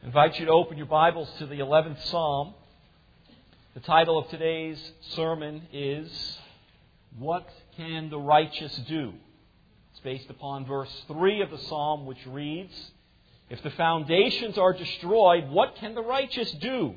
I invite you to open your Bibles to the 11th Psalm. The title of today's sermon is, What Can the Righteous Do? It's based upon verse 3 of the Psalm, which reads, If the foundations are destroyed, what can the righteous do?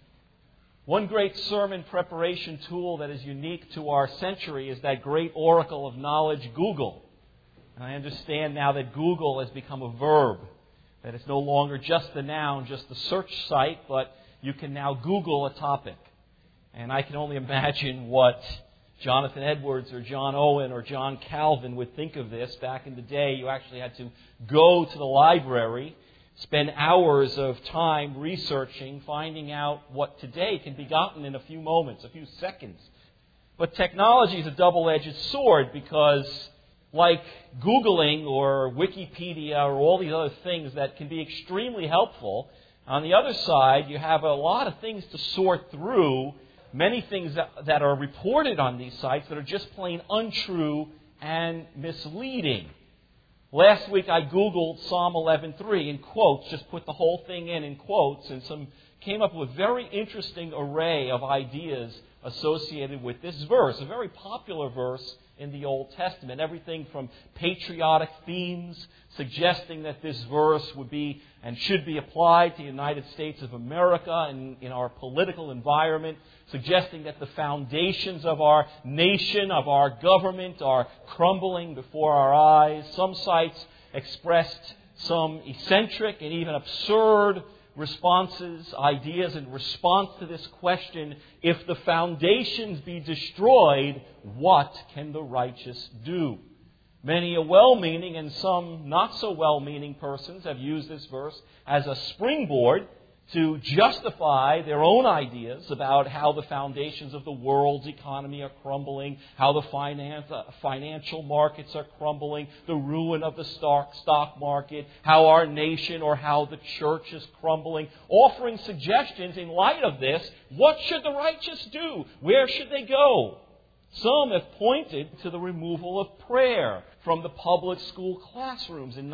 One great sermon preparation tool that is unique to our century is that great oracle of knowledge, Google. And I understand now that Google has become a verb. That it's no longer just the noun, just the search site, but you can now Google a topic. And I can only imagine what Jonathan Edwards or John Owen or John Calvin would think of this. Back in the day, you actually had to go to the library, spend hours of time researching, finding out what today can be gotten in a few moments, a few seconds. But technology is a double-edged sword because, like Googling or Wikipedia or all these other things that can be extremely helpful, on the other side, you have a lot of things to sort through, many things that are reported on these sites that are just plain untrue and misleading. Last week I Googled Psalm 11:3 in quotes, just put the whole thing in quotes, and came up with a very interesting array of ideas associated with this verse, a very popular verse in the Old Testament. Everything from patriotic themes, suggesting that this verse would be and should be applied to the United States of America and in our political environment, suggesting that the foundations of our nation, of our government, are crumbling before our eyes. Some sites expressed some eccentric and even absurd responses, ideas in response to this question, if the foundations be destroyed, what can the righteous do? Many a well-meaning and some not so well-meaning persons have used this verse as a springboard to justify their own ideas about how the foundations of the world's economy are crumbling, how the financial markets are crumbling, the ruin of the stock market, how our nation or how the church is crumbling, offering suggestions in light of this. What should the righteous do? Where should they go? Some have pointed to the removal of prayer from the public school classrooms in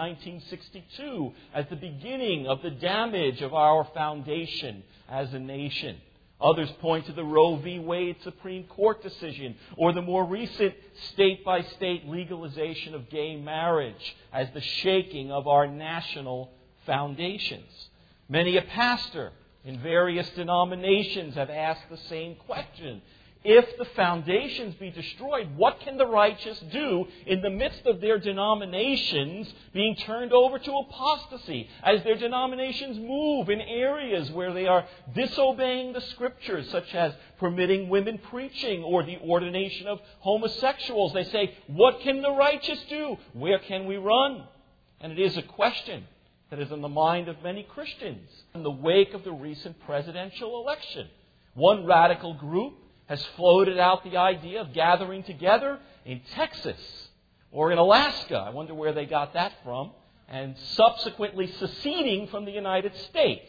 1962 as the beginning of the damage of our foundation as a nation. Others point to the Roe v. Wade Supreme Court decision or the more recent state-by-state legalization of gay marriage as the shaking of our national foundations. Many a pastor in various denominations have asked the same question. If the foundations be destroyed, what can the righteous do in the midst of their denominations being turned over to apostasy, as their denominations move in areas where they are disobeying the Scriptures, such as permitting women preaching or the ordination of homosexuals? They say, what can the righteous do? Where can we run? And it is a question that is in the mind of many Christians in the wake of the recent presidential election. One radical group has floated out the idea of gathering together in Texas or in Alaska. I wonder where they got that from. And subsequently seceding from the United States.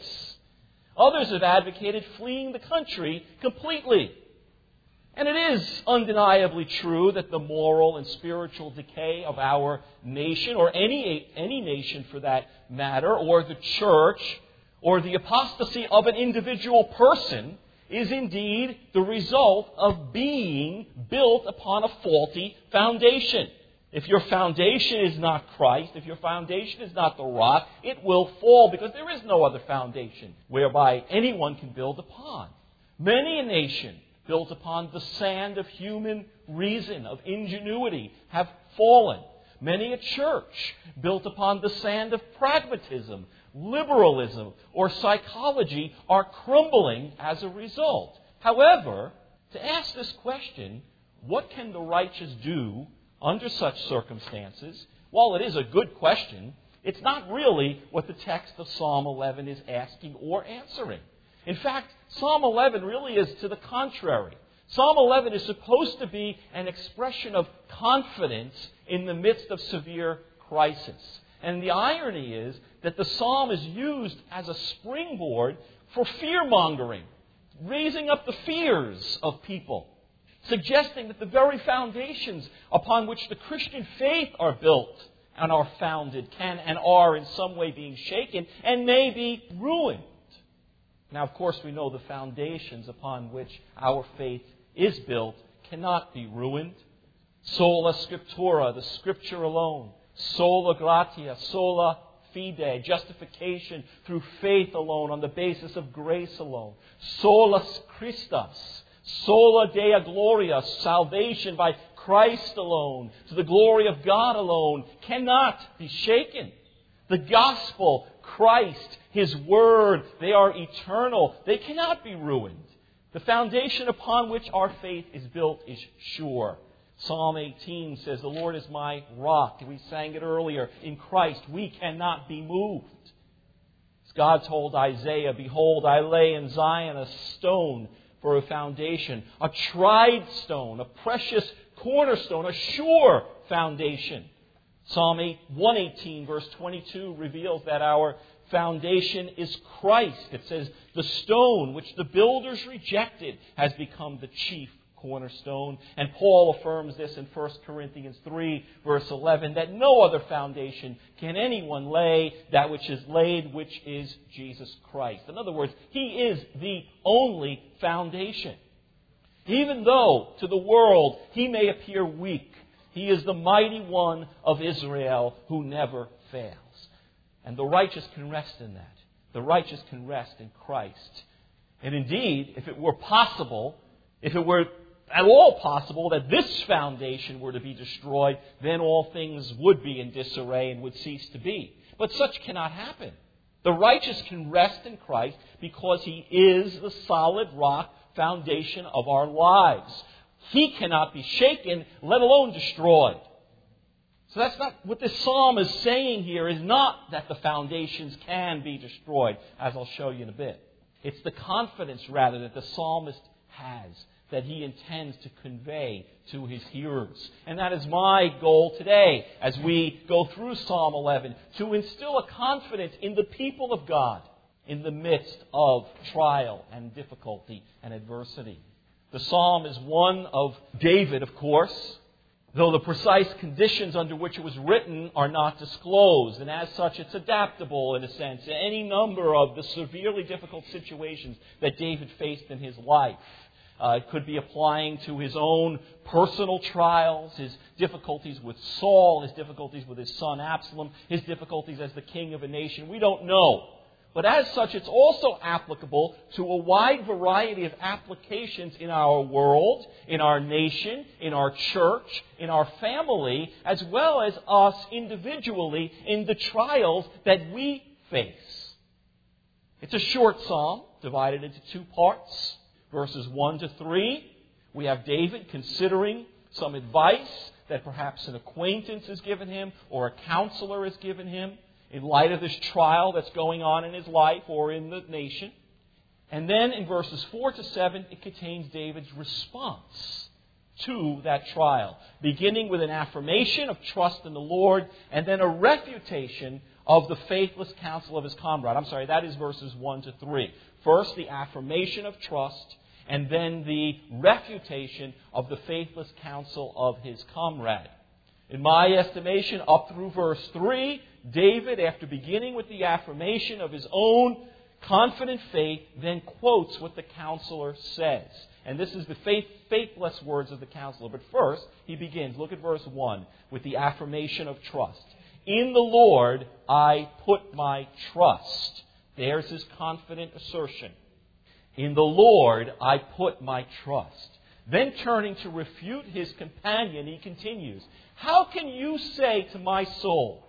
Others have advocated fleeing the country completely. And it is undeniably true that the moral and spiritual decay of our nation, or any nation for that matter, or the church, or the apostasy of an individual person, is indeed the result of being built upon a faulty foundation. If your foundation is not Christ, if your foundation is not the rock, it will fall because there is no other foundation whereby anyone can build upon. Many a nation built upon the sand of human reason, of ingenuity, have fallen. Many a church built upon the sand of pragmatism, liberalism, or psychology are crumbling as a result. However, to ask this question, what can the righteous do under such circumstances? While it is a good question, it's not really what the text of Psalm 11 is asking or answering. In fact, Psalm 11 really is to the contrary. Psalm 11 is supposed to be an expression of confidence in the midst of severe crisis. And the irony is that the psalm is used as a springboard for fear-mongering, raising up the fears of people, suggesting that the very foundations upon which the Christian faith are built and are founded can and are in some way being shaken and may be ruined. Now, of course, we know the foundations upon which our faith is built cannot be ruined. Sola Scriptura, the Scripture alone. Sola Gratia, sola fide, justification through faith alone on the basis of grace alone. Solus Christus, sola Deo Gloria, salvation by Christ alone, to the glory of God alone, cannot be shaken. The gospel, Christ, His Word, they are eternal. They cannot be ruined. The foundation upon which our faith is built is sure. Psalm 18 says, the Lord is my rock. We sang it earlier. In Christ, we cannot be moved. As God told Isaiah, behold, I lay in Zion a stone for a foundation, a tried stone, a precious cornerstone, a sure foundation. Psalm 118, verse 22, reveals that our foundation is Christ. It says, the stone which the builders rejected has become the chief cornerstone. And Paul affirms this in 1 Corinthians 3, verse 11, that no other foundation can anyone lay that which is laid, which is Jesus Christ. In other words, He is the only foundation. Even though to the world He may appear weak, He is the mighty one of Israel who never fails. And the righteous can rest in that. The righteous can rest in Christ. And indeed, if it were possible, if it were at all possible that this foundation were to be destroyed, then all things would be in disarray and would cease to be. But such cannot happen. The righteous can rest in Christ because He is the solid rock foundation of our lives. He cannot be shaken, let alone destroyed. So that's not what this psalm is saying here, is not that the foundations can be destroyed, as I'll show you in a bit. It's the confidence, rather, that the psalmist has, that he intends to convey to his hearers. And that is my goal today as we go through Psalm 11, to instill a confidence in the people of God in the midst of trial and difficulty and adversity. The psalm is one of David, of course, though the precise conditions under which it was written are not disclosed. And as such, it's adaptable, in a sense, to any number of the severely difficult situations that David faced in his life. It could be applying to his own personal trials, his difficulties with Saul, his difficulties with his son Absalom, his difficulties as the king of a nation. We don't know. But as such, it's also applicable to a wide variety of applications in our world, in our nation, in our church, in our family, as well as us individually in the trials that we face. It's a short psalm, divided into two parts. Verses 1 to 3, we have David considering some advice that perhaps an acquaintance has given him or a counselor has given him in light of this trial that's going on in his life or in the nation. And then in verses 4 to 7, it contains David's response to that trial, beginning with an affirmation of trust in the Lord and then a refutation of the faithless counsel of his comrade. That is verses 1 to 3. First, the affirmation of trust, and then the refutation of the faithless counsel of his comrade. In my estimation, up through verse 3, David, after beginning with the affirmation of his own confident faith, then quotes what the counselor says. And this is the faithless words of the counselor. But first, he begins, look at verse 1, with the affirmation of trust. In the Lord I put my trust. There's his confident assertion. In the Lord I put my trust. Then turning to refute his companion, he continues, how can you say to my soul,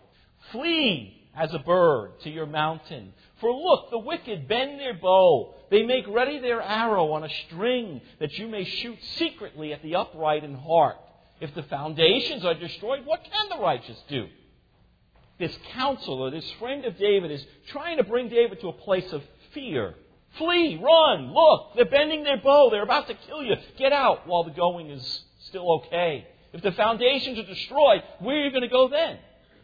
flee as a bird to your mountain? For look, the wicked bend their bow. They make ready their arrow on a string, that you may shoot secretly at the upright in heart. If the foundations are destroyed, what can the righteous do? This counselor, this friend of David, is trying to bring David to a place of fear. Flee, run, look, they're bending their bow, they're about to kill you. Get out while the going is still okay. If the foundations are destroyed, where are you going to go then?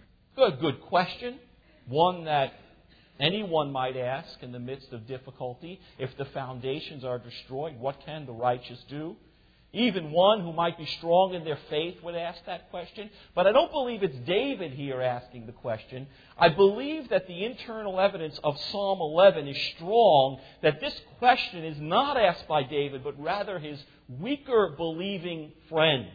Good question. One that anyone might ask in the midst of difficulty. If the foundations are destroyed, what can the righteous do? Even one who might be strong in their faith would ask that question. But I don't believe it's David here asking the question. I believe that the internal evidence of Psalm 11 is strong, that this question is not asked by David, but rather his weaker believing friend.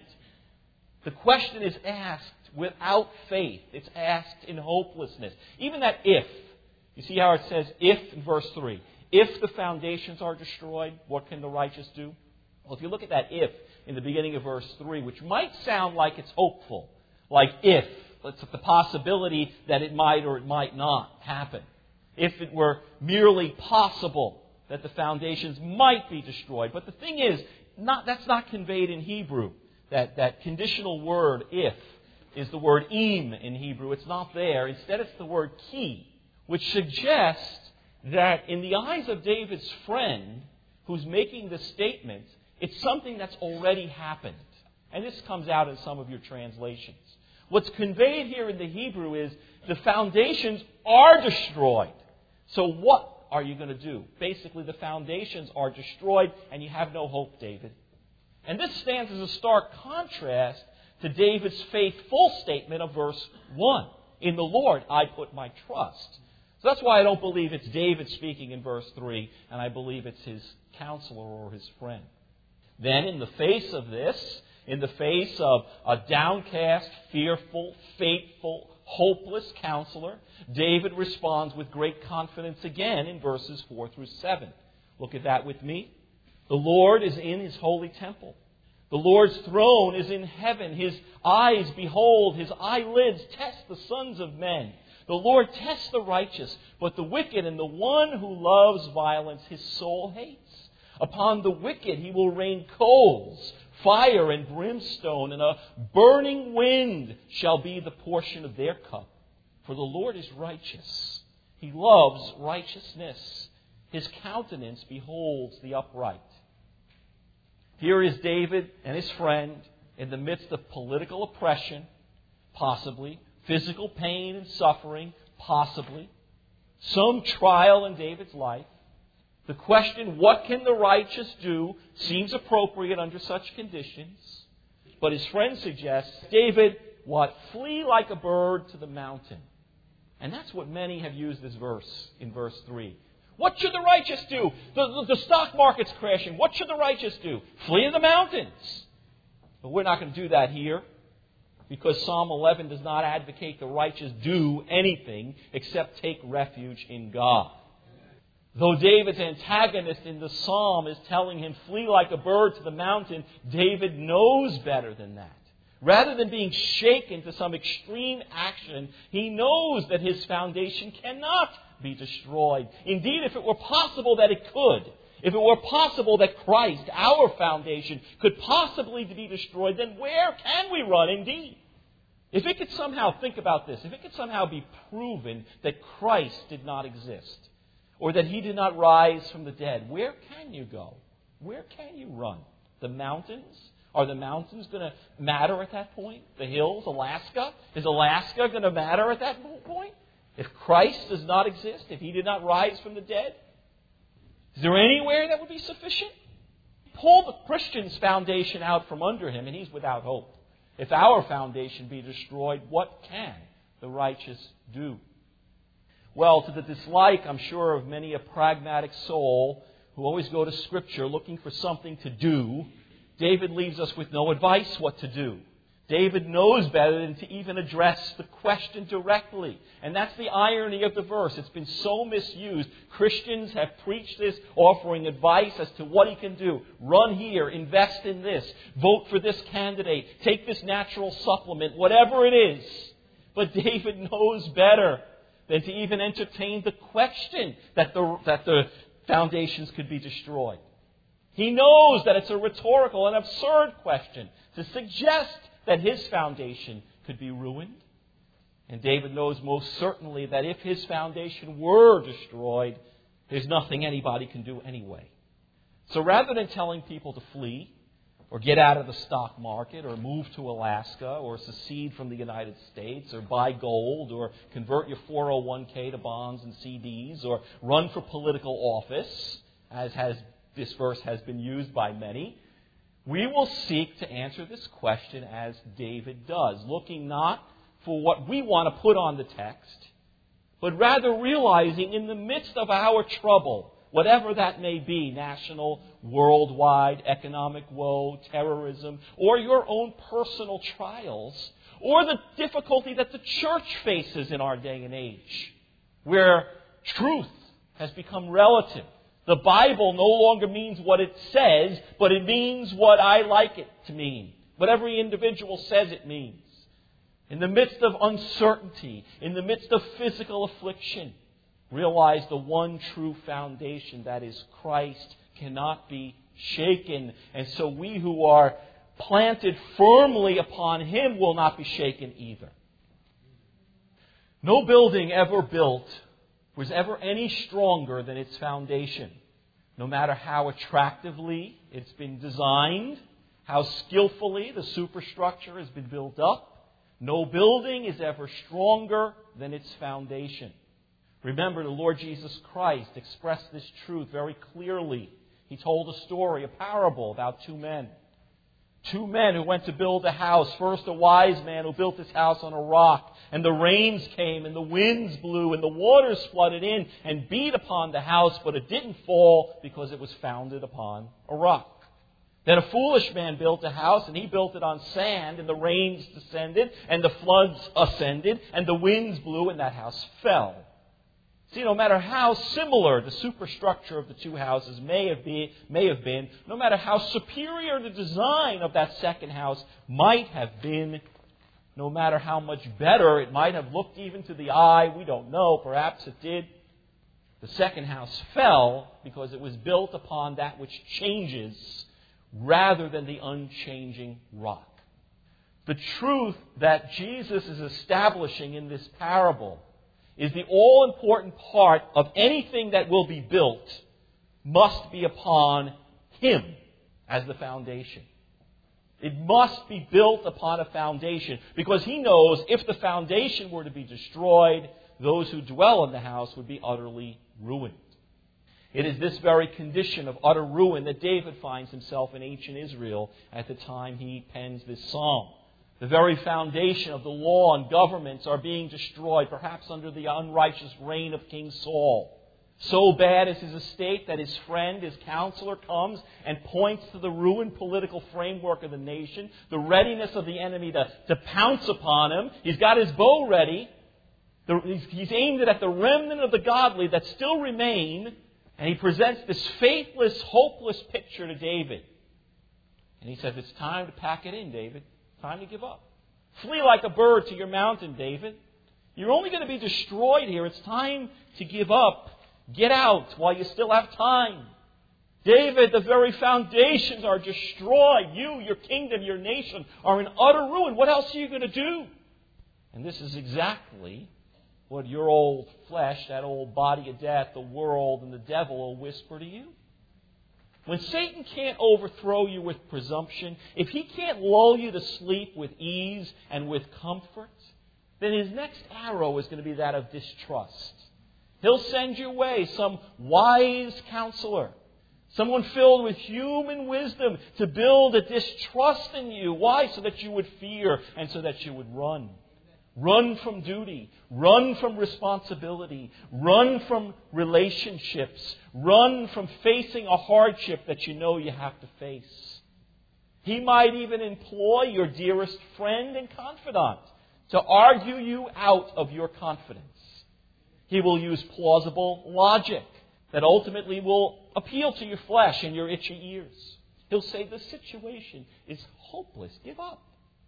The question is asked without faith. It's asked in hopelessness. Even that if. You see how it says if in verse 3. If the foundations are destroyed, what can the righteous do? Well, if you look at that if in the beginning of verse 3, which might sound like it's hopeful, like if, it's the possibility that it might or it might not happen. If it were merely possible that the foundations might be destroyed. But the thing is, that's not conveyed in Hebrew. That conditional word, if, is the word im in Hebrew. It's not there. Instead, it's the word ki, which suggests that in the eyes of David's friend, who's making this statement, it's something that's already happened. And this comes out in some of your translations. What's conveyed here in the Hebrew is the foundations are destroyed. So what are you going to do? Basically, the foundations are destroyed and you have no hope, David. And this stands as a stark contrast to David's faithful statement of verse 1. In the Lord I put my trust. So that's why I don't believe it's David speaking in verse 3, and I believe it's his counselor or his friend. Then in the face of this, in the face of a downcast, fearful, fateful, hopeless counselor, David responds with great confidence again in verses 4 through 7. Look at that with me. The Lord is in His holy temple. The Lord's throne is in heaven. His eyes behold, His eyelids test the sons of men. The Lord tests the righteous, but the wicked and the one who loves violence His soul hates. Upon the wicked He will rain coals, fire and brimstone, and a burning wind shall be the portion of their cup. For the Lord is righteous. He loves righteousness. His countenance beholds the upright. Here is David and his friend in the midst of political oppression, possibly, physical pain and suffering, possibly, some trial in David's life. The question, what can the righteous do, seems appropriate under such conditions. But his friend suggests, David, what? Flee like a bird to the mountain. And that's what many have used this verse in verse 3. What should the righteous do? The stock market's crashing. What should the righteous do? Flee to the mountains. But we're not going to do that here, because Psalm 11 does not advocate the righteous do anything except take refuge in God. Though David's antagonist in the psalm is telling him, flee like a bird to the mountain, David knows better than that. Rather than being shaken to some extreme action, he knows that his foundation cannot be destroyed. Indeed, if it were possible that it could, if it were possible that Christ, our foundation, could possibly be destroyed, then where can we run indeed? If it could somehow, think about this, if it could somehow be proven that Christ did not exist, or that He did not rise from the dead, where can you go? Where can you run? The mountains? Are the mountains going to matter at that point? The hills, Alaska? Is Alaska going to matter at that point? If Christ does not exist, if He did not rise from the dead? Is there anywhere that would be sufficient? Pull the Christian's foundation out from under him and he's without hope. If our foundation be destroyed, what can the righteous do? Well, to the dislike, I'm sure, of many a pragmatic soul who always go to Scripture looking for something to do, David leaves us with no advice what to do. David knows better than to even address the question directly. And that's the irony of the verse. It's been so misused. Christians have preached this, offering advice as to what he can do. Run here, invest in this, vote for this candidate, take this natural supplement, whatever it is. But David knows better than to even entertain the question that the foundations could be destroyed. He knows that it's a rhetorical and absurd question to suggest that his foundation could be ruined. And David knows most certainly that if his foundation were destroyed, there's nothing anybody can do anyway. So rather than telling people to flee, or get out of the stock market, or move to Alaska, or secede from the United States, or buy gold, or convert your 401k to bonds and CDs, or run for political office, this verse has been used by many, we will seek to answer this question as David does, looking not for what we want to put on the text, but rather realizing in the midst of our trouble, whatever that may be, national, worldwide, economic woe, terrorism, or your own personal trials, or the difficulty that the church faces in our day and age, where truth has become relative. The Bible no longer means what it says, but it means what I like it to mean, what every individual says it means. In the midst of uncertainty, in the midst of physical affliction, realize the one true foundation, that is Christ, cannot be shaken. And so we who are planted firmly upon Him will not be shaken either. No building ever built was ever any stronger than its foundation. No matter how attractively it's been designed, how skillfully the superstructure has been built up, no building is ever stronger than its foundation. Remember, the Lord Jesus Christ expressed this truth very clearly. He told a story, a parable about two men. Two men who went to build a house. First, a wise man who built his house on a rock. And the rains came, and the winds blew, and the waters flooded in and beat upon the house, but it didn't fall because it was founded upon a rock. Then a foolish man built a house, and he built it on sand, and the rains descended, and the floods ascended, and the winds blew, and that house fell. See, no matter how similar the superstructure of the two houses may have been, no matter how superior the design of that second house might have been, no matter how much better it might have looked even to the eye, we don't know, perhaps it did, the second house fell because it was built upon that which changes rather than the unchanging rock. The truth that Jesus is establishing in this parable is the all-important part of anything that will be built must be upon Him as the foundation. It must be built upon a foundation because He knows if the foundation were to be destroyed, those who dwell in the house would be utterly ruined. It is this very condition of utter ruin that David finds himself in ancient Israel at the time he pens this psalm. The very foundation of the law and governments are being destroyed, perhaps under the unrighteous reign of King Saul. So bad is his estate that his friend, his counselor, comes and points to the ruined political framework of the nation, the readiness of the enemy to pounce upon him. He's got his bow ready. He's aimed it at the remnant of the godly that still remain, and he presents this faithless, hopeless picture to David. And he says, it's time to pack it in, David. Time to give up. Flee like a bird to your mountain, David. You're only going to be destroyed here. It's time to give up. Get out while you still have time. David, the very foundations are destroyed. You, your kingdom, your nation are in utter ruin. What else are you going to do? And this is exactly what your old flesh, that old body of death, the world, and the devil will whisper to you. When Satan can't overthrow you with presumption, if he can't lull you to sleep with ease and with comfort, then his next arrow is going to be that of distrust. He'll send your way some wise counselor, someone filled with human wisdom to build a distrust in you. Why? So that you would fear and so that you would run. Run from duty. Run from responsibility. Run from relationships. Run from facing a hardship that you know you have to face. He might even employ your dearest friend and confidant to argue you out of your confidence. He will use plausible logic that ultimately will appeal to your flesh and your itchy ears. He'll say, the situation is hopeless. Give up.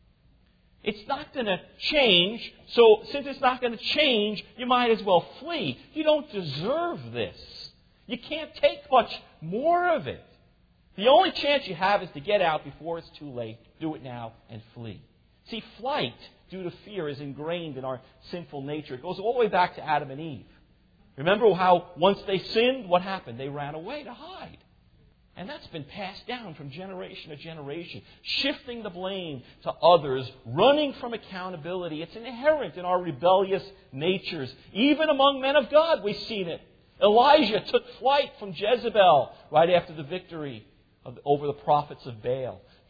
It's not going to change, so since it's not going to change, you might as well flee. You don't deserve this. You can't take much more of it. The only chance you have is to get out before it's too late. Do it now and flee. See, flight due to fear is ingrained in our sinful nature. It goes all the way back to Adam and Eve. Remember how once they sinned, what happened? They ran away to hide. And that's been passed down from generation to generation, shifting the blame to others, running from accountability. It's inherent in our rebellious natures. Even among men of God, we've seen it. Elijah took flight from Jezebel right after the victory over the prophets of Baal.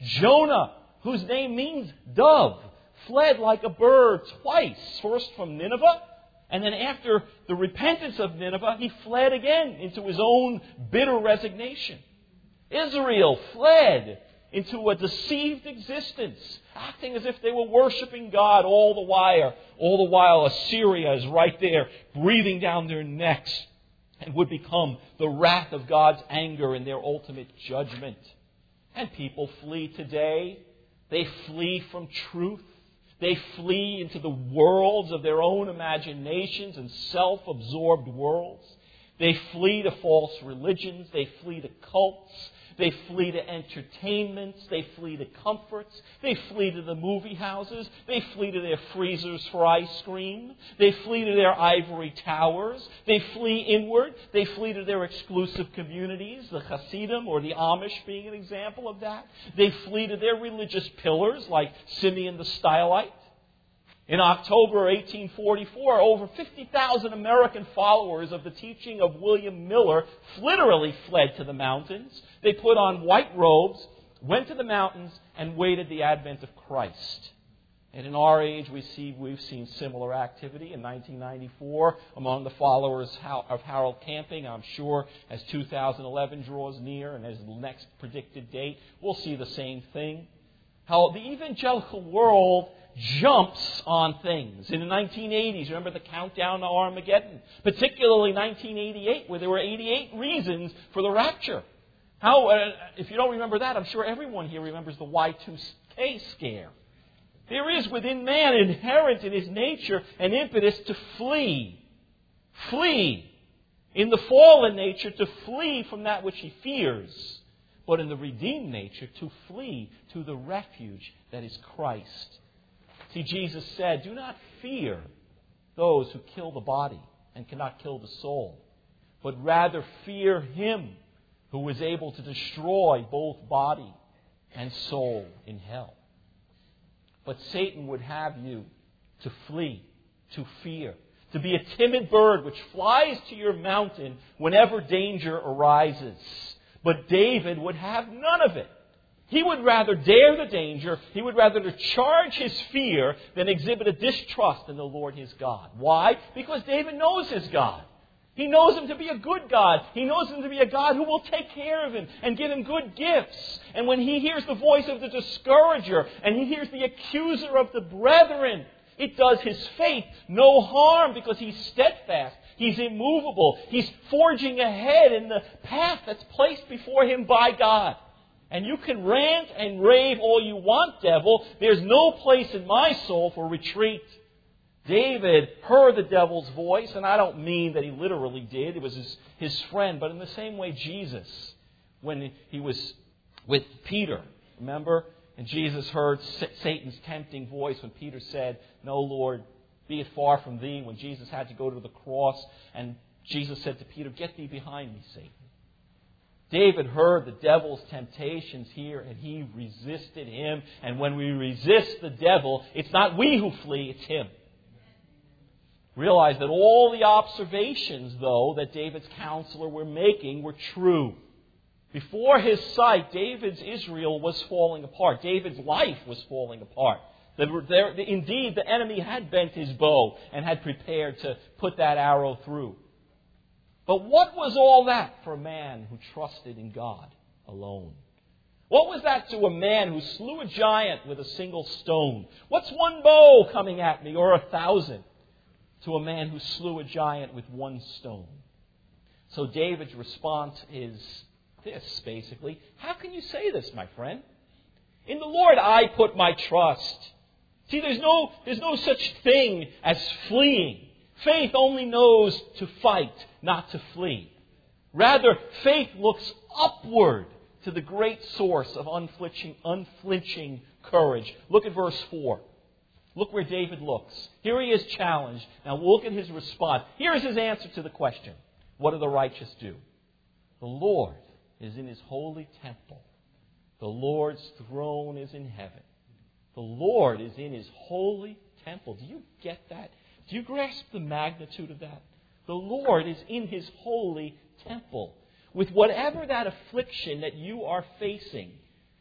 Jonah, whose name means dove, fled like a bird twice. First from Nineveh, and then after the repentance of Nineveh, he fled again into his own bitter resignation. Israel fled into a deceived existence, acting as if they were worshiping God all the while. All the while Assyria is right there, breathing down their necks, and would become the wrath of God's anger in their ultimate judgment. And people flee today. They flee from truth. They flee into the worlds of their own imaginations and self-absorbed worlds. They flee to false religions. They flee to cults. They flee to entertainments. They flee to comforts. They flee to the movie houses. They flee to their freezers for ice cream. They flee to their ivory towers. They flee inward. They flee to their exclusive communities, the Hasidim or the Amish being an example of that. They flee to their religious pillars like Simeon the Stylite. In October 1844, over 50,000 American followers of the teaching of William Miller literally fled to the mountains. They put on white robes, went to the mountains, and waited the advent of Christ. And in our age, we've seen similar activity in 1994 among the followers of Harold Camping. I'm sure as 2011 draws near and as the next predicted date, we'll see the same thing. How the evangelical world jumps on things. In the 1980s, remember the countdown to Armageddon? Particularly 1988, where there were 88 reasons for the rapture. How, if you don't remember that, I'm sure everyone here remembers the Y2K scare. There is within man inherent in his nature an impetus to flee. Flee. In the fallen nature, to flee from that which he fears. But in the redeemed nature, to flee to the refuge that is Christ. See, Jesus said, do not fear those who kill the body and cannot kill the soul, but rather fear Him who is able to destroy both body and soul in hell. But Satan would have you to flee, to fear, to be a timid bird which flies to your mountain whenever danger arises. But David would have none of it. He would rather dare the danger, he would rather charge his fear than exhibit a distrust in the Lord his God. Why? Because David knows his God. He knows Him to be a good God. He knows Him to be a God who will take care of him and give him good gifts. And when he hears the voice of the discourager and he hears the accuser of the brethren, it does his faith no harm because he's steadfast. He's immovable. He's forging ahead in the path that's placed before him by God. And you can rant and rave all you want, devil. There's no place in my soul for retreat. David heard the devil's voice, and I don't mean that he literally did. It was his friend. But in the same way, Jesus, when he was with Peter, remember? And Jesus heard Satan's tempting voice when Peter said, "No, Lord, be it far from thee," when Jesus had to go to the cross. And Jesus said to Peter, "Get thee behind me, Satan." David heard the devil's temptations here, and he resisted him. And when we resist the devil, it's not we who flee, it's him. Realize that all the observations, though, that David's counselor were making were true. Before his sight, David's Israel was falling apart. David's life was falling apart. Indeed, the enemy had bent his bow and had prepared to put that arrow through. But what was all that for a man who trusted in God alone? What was that to a man who slew a giant with a single stone? What's one bow coming at me, or 1,000? To a man who slew a giant with one stone. So David's response is this, basically. How can you say this, my friend? In the Lord I put my trust. See, there's no such thing as fleeing. Faith only knows to fight, not to flee. Rather, faith looks upward to the great source of unflinching courage. Look at verse 4. Look where David looks. Here he is challenged. Now look at his response. Here is his answer to the question. What do the righteous do? The Lord is in His holy temple. The Lord's throne is in heaven. The Lord is in His holy temple. Do you get that? Do you grasp the magnitude of that? The Lord is in His holy temple. With whatever that affliction that you are facing,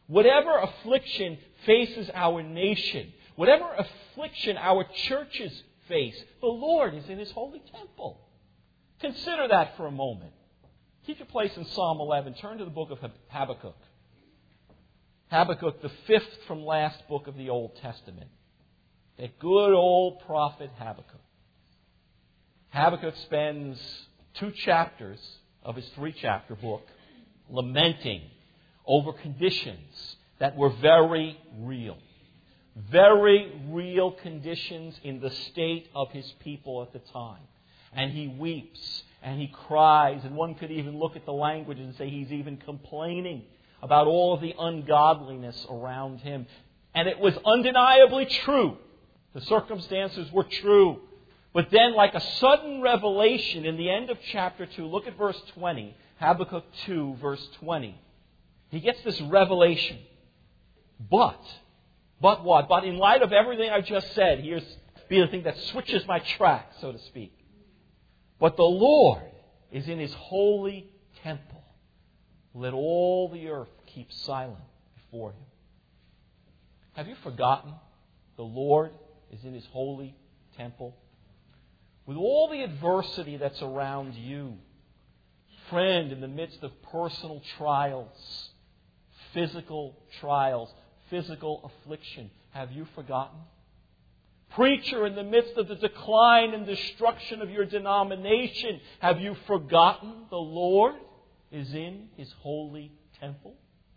whatever affliction faces our nation, whatever affliction our churches face, the Lord is in His holy temple. Consider that for a moment. Keep your place in Psalm 11. Turn to the book of Habakkuk. Habakkuk, the fifth from last book of the Old Testament. That good old prophet Habakkuk. Habakkuk spends 2 chapters of his 3-chapter book lamenting over conditions that were very real. Very real conditions in the state of his people at the time. And he weeps and he cries, and one could even look at the language and say he's even complaining about all of the ungodliness around him. And it was undeniably true. The circumstances were true. But then, like a sudden revelation in the end of chapter 2, look at verse 20, Habakkuk 2, verse 20. He gets this revelation. But what? But in light of everything I've just said, here's the thing that switches my track, so to speak. But the Lord is in His holy temple. Let all the earth keep silent before Him. Have you forgotten? The Lord is in His holy temple. With all the adversity that's around you, friend, in the midst of personal trials, physical affliction, have you forgotten? Preacher, in the midst of the decline and destruction of your denomination, have you forgotten the Lord is in His holy temple?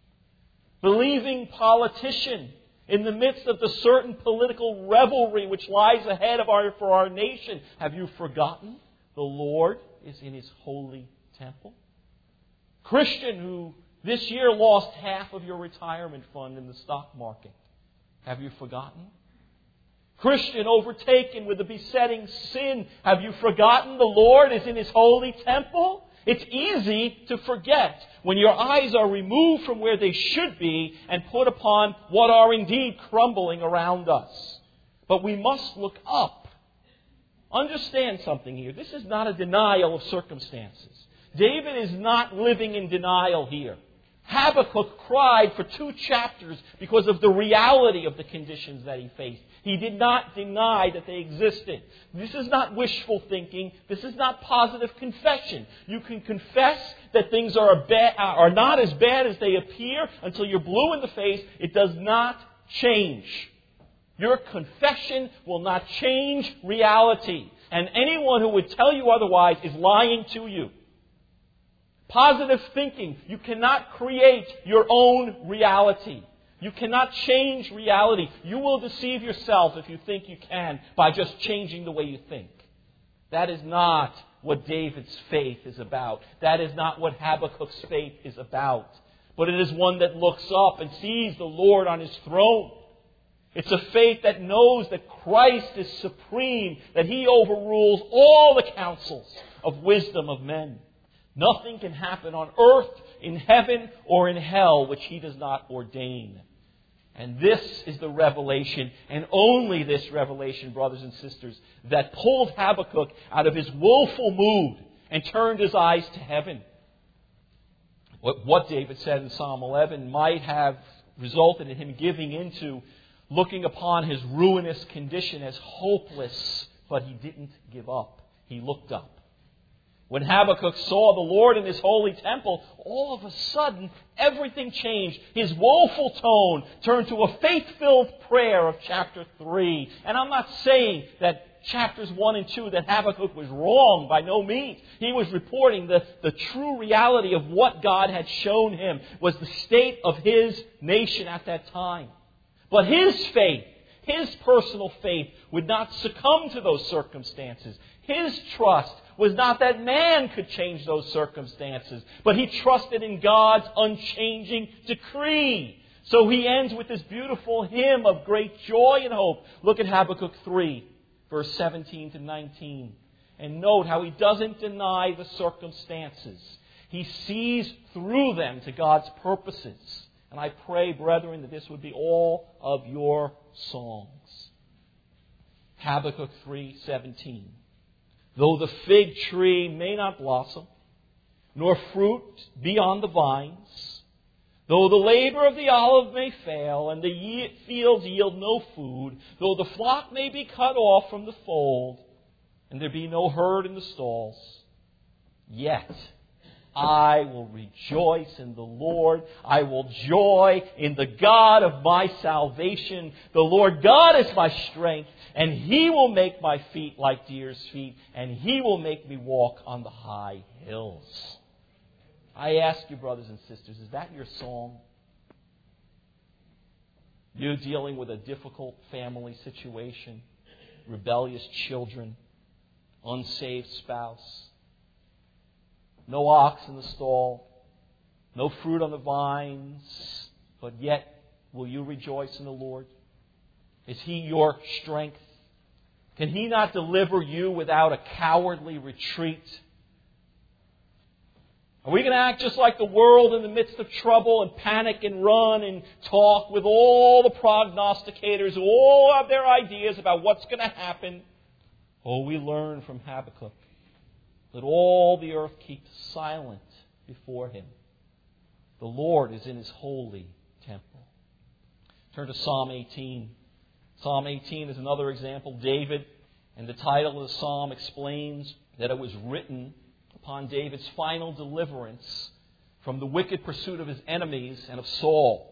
Believing politician, in the midst of the certain political revelry which lies ahead for our nation, have you forgotten the Lord is in His holy temple? Christian who this year lost half of your retirement fund in the stock market, have you forgotten? Christian overtaken with the besetting sin, have you forgotten the Lord is in His holy temple? It's easy to forget when your eyes are removed from where they should be and put upon what are indeed crumbling around us. But we must look up. Understand something here. This is not a denial of circumstances. David is not living in denial here. Habakkuk cried for 2 chapters because of the reality of the conditions that he faced. He did not deny that they existed. This is not wishful thinking. This is not positive confession. You can confess that things are not as bad as they appear until you're blue in the face. It does not change. Your confession will not change reality. And anyone who would tell you otherwise is lying to you. Positive thinking. You cannot create your own reality. You cannot change reality. You will deceive yourself if you think you can by just changing the way you think. That is not what David's faith is about. That is not what Habakkuk's faith is about. But it is one that looks up and sees the Lord on His throne. It's a faith that knows that Christ is supreme, that He overrules all the counsels of wisdom of men. Nothing can happen on earth, in heaven, or in hell which He does not ordain. And this is the revelation, and only this revelation, brothers and sisters, that pulled Habakkuk out of his woeful mood and turned his eyes to heaven. What David said in Psalm 11 might have resulted in him giving into looking upon his ruinous condition as hopeless, but he didn't give up. He looked up. When Habakkuk saw the Lord in His holy temple, all of a sudden, everything changed. His woeful tone turned to a faith-filled prayer of chapter 3. And I'm not saying that chapters 1 and 2, that Habakkuk was wrong, by no means. He was reporting the true reality of what God had shown him was the state of his nation at that time. But his faith, his personal faith, would not succumb to those circumstances. His trust was not that man could change those circumstances, but he trusted in God's unchanging decree. So he ends with this beautiful hymn of great joy and hope. Look at Habakkuk 3, verse 17 to 19. And note how he doesn't deny the circumstances. He sees through them to God's purposes. And I pray, brethren, that this would be all of your songs. Habakkuk 3:17. Though the fig tree may not blossom, nor fruit be on the vines, Though the labor of the olive may fail, and the fields yield no food, though the flock may be cut off from the fold, and there be no herd in the stalls, yet I will rejoice in the Lord. I will joy in the God of my salvation. The Lord God is my strength, and He will make my feet like deer's feet, and He will make me walk on the high hills. I ask you, brothers and sisters, is that your song? You dealing with a difficult family situation, rebellious children, unsaved spouse, no ox in the stall, no fruit on the vines, but yet will you rejoice in the Lord? Is He your strength? Can He not deliver you without a cowardly retreat? Are we going to act just like the world in the midst of trouble and panic and run and talk with all the prognosticators who all have their ideas about what's going to happen? Oh, we learn from Habakkuk that all the earth keeps silent before Him. The Lord is in His holy temple. Turn to Psalm 18. Psalm 18 is another example. David, and the title of the psalm explains that it was written upon David's final deliverance from the wicked pursuit of his enemies and of Saul.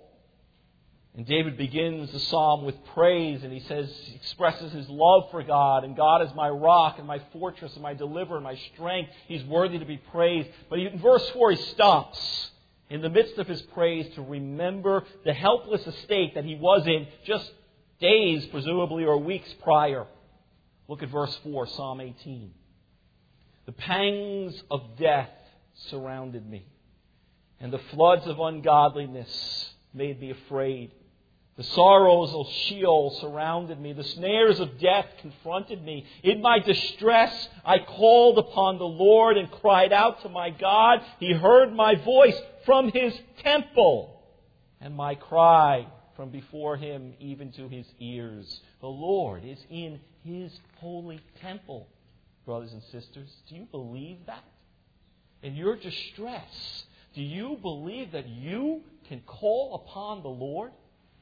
And David begins the psalm with praise, and he expresses his love for God, and God is my rock and my fortress and my deliverer and my strength. He's worthy to be praised. But in verse 4 he stops in the midst of his praise to remember the helpless estate that he was in just days, presumably, or weeks prior. Look at verse 4, Psalm 18. The pangs of death surrounded me, and the floods of ungodliness made me afraid. The sorrows of Sheol surrounded me. The snares of death confronted me. In my distress, I called upon the Lord and cried out to my God. He heard my voice from His temple, and my cry from before Him even to His ears. The Lord is in His holy temple, brothers and sisters. Do you believe that? In your distress, do you believe that you can call upon the Lord?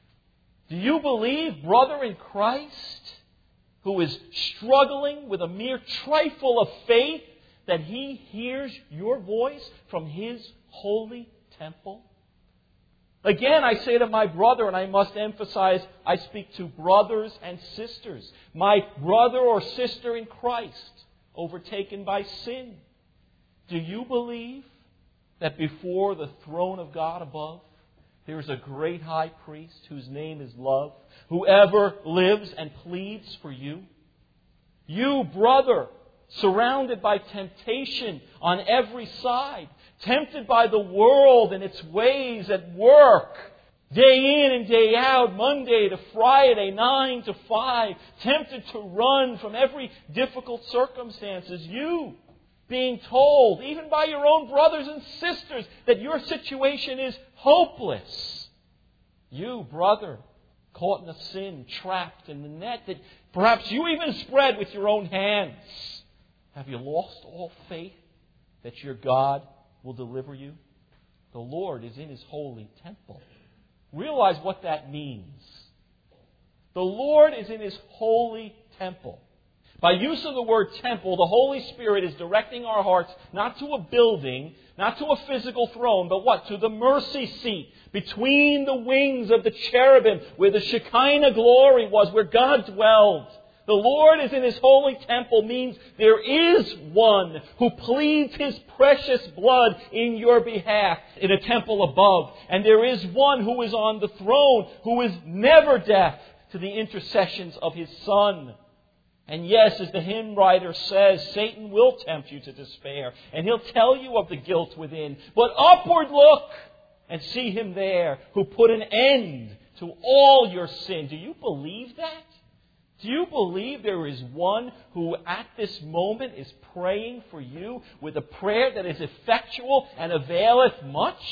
Do you believe, brother in Christ, who is struggling with a mere trifle of faith, that He hears your voice from His holy temple? Again, I say to my brother, and I must emphasize, I speak to brothers and sisters. My brother or sister in Christ, overtaken by sin. Do you believe that before the throne of God above, there is a great high priest whose name is love, who ever lives and pleads for you? You, brother, surrounded by temptation on every side, tempted by the world and its ways at work, day in and day out, Monday to Friday, 9 to 5, tempted to run from every difficult circumstances. You, being told, even by your own brothers and sisters, that your situation is hopeless. You, brother, caught in a sin, trapped in the net that perhaps you even spread with your own hands. Have you lost all faith that your God will deliver you? The Lord is in His holy temple. Realize what that means. The Lord is in His holy temple. By use of the word temple, the Holy Spirit is directing our hearts not to a building, not to a physical throne, but what? To the mercy seat between the wings of the cherubim, where the Shekinah glory was, where God dwelled. The Lord is in His holy temple means there is one who pleads His precious blood in your behalf in a temple above. And there is one who is on the throne, who is never deaf to the intercessions of His Son. And yes, as the hymn writer says, Satan will tempt you to despair, and he'll tell you of the guilt within. But upward look and see Him there who put an end to all your sin. Do you believe that? Do you believe there is one who at this moment is praying for you with a prayer that is effectual and availeth much?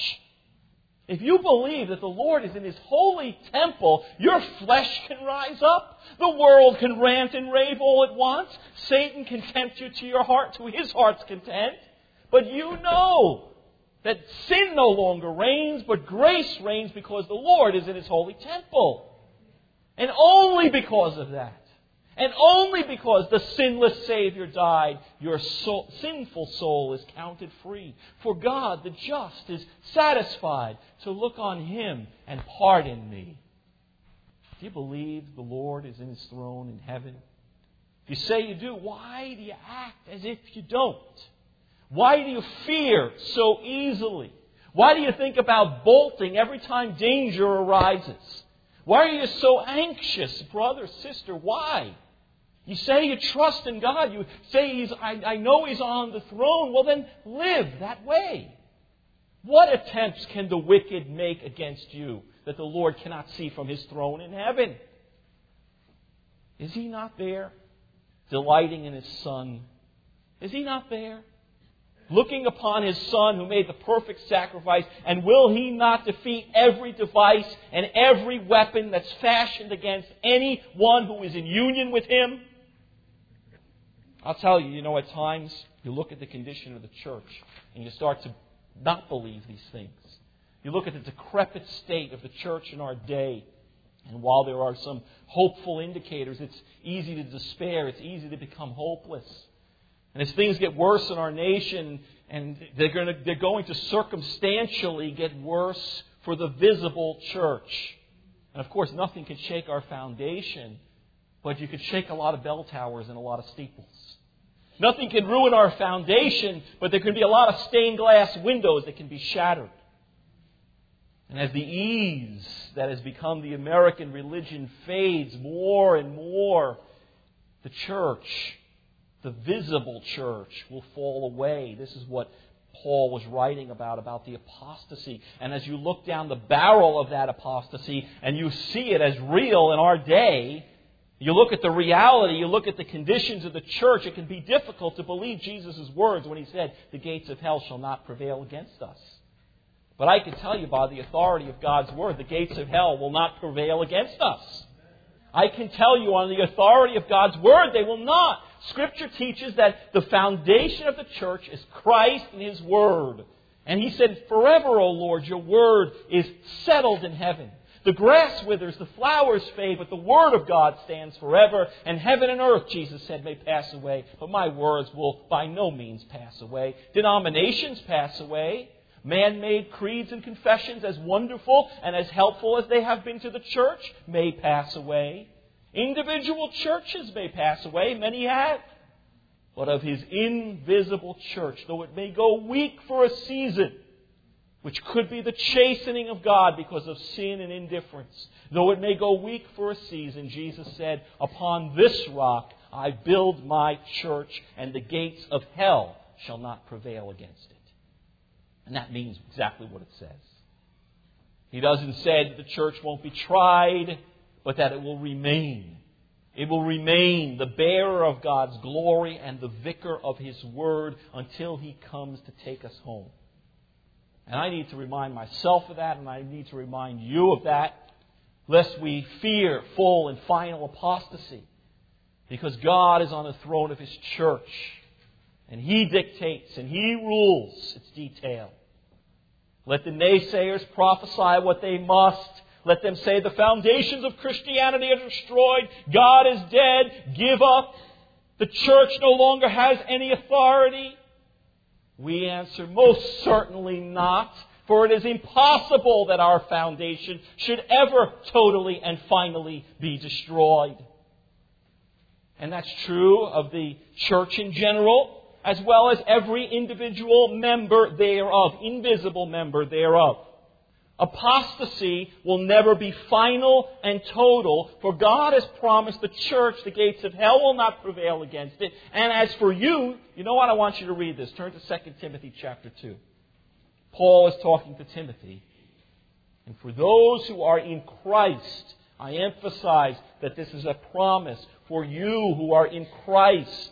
If you believe that the Lord is in His holy temple, your flesh can rise up. The world can rant and rave all it wants. Satan can tempt you to your heart, to his heart's content. But you know That sin no longer reigns, but grace reigns because the Lord is in His holy temple. And only because of that, and only because the sinless Savior died, your sinful soul is counted free. For God, the just, is satisfied to look on Him and pardon me. Do you believe the Lord is in His throne in heaven? If you say you do, why do you act as if you don't? Why do you fear so easily? Why do you think about bolting every time danger arises? Why are you so anxious, brother, sister? Why? You say you trust in God. You say, I know He's on the throne. Well, then live that way. What attempts can the wicked make against you that the Lord cannot see from His throne in heaven? Is He not there, delighting in His Son? Is He not there, looking upon His Son who made the perfect sacrifice? And will He not defeat every device and every weapon that's fashioned against anyone who is in union with Him? I'll tell you, at times you look at the condition of the church and you start to not believe these things. You look at the decrepit state of the church in our day, and while there are some hopeful indicators, it's easy to despair. It's easy to become hopeless. And as things get worse in our nation, and they're going to circumstantially get worse for the visible church. And of course, nothing can shake our foundation, but you could shake a lot of bell towers and a lot of steeples. Nothing can ruin our foundation, but there can be a lot of stained glass windows that can be shattered. And as the ease that has become the American religion fades more and more, the church, the visible church, will fall away. This is what Paul was writing about the apostasy. And as you look down the barrel of that apostasy and you see it as real in our day, you look at the reality, you look at the conditions of the church, it can be difficult to believe Jesus' words when He said, the gates of hell shall not prevail against us. But I can tell you by the authority of God's Word, the gates of hell will not prevail against us. I can tell you on the authority of God's Word, they will not. Scripture teaches that the foundation of the church is Christ and His Word. And He said, forever, O Lord, your Word is settled in heaven. The grass withers, the flowers fade, but the Word of God stands forever. And heaven and earth, Jesus said, may pass away, but my words will by no means pass away. Denominations pass away. Man-made creeds and confessions, as wonderful and as helpful as they have been to the church, may pass away. Individual churches may pass away. Many have. But of His invisible church, though it may go weak for a season, which could be the chastening of God because of sin and indifference, though it may go weak for a season, Jesus said, upon this rock I build my church, and the gates of hell shall not prevail against it. And that means exactly what it says. He doesn't say that the church won't be tried, but that it will remain. It will remain the bearer of God's glory and the vicar of His Word until He comes to take us home. And I need to remind myself of that, and I need to remind you of that, lest we fear full and final apostasy. Because God is on the throne of His church, and He dictates and He rules its detail. Let the naysayers prophesy what they must. Let them say the foundations of Christianity are destroyed. God is dead. Give up. The church no longer has any authority. We answer, most certainly not. For it is impossible that our foundation should ever totally and finally be destroyed. And that's true of the church in general, as well as every individual member thereof, invisible member thereof. Apostasy will never be final and total, for God has promised the church the gates of hell will not prevail against it. And as for you, you know what? I want you to read this. Turn to 2 Timothy chapter 2. Paul is talking to Timothy. And for those who are in Christ, I emphasize that this is a promise for you who are in Christ.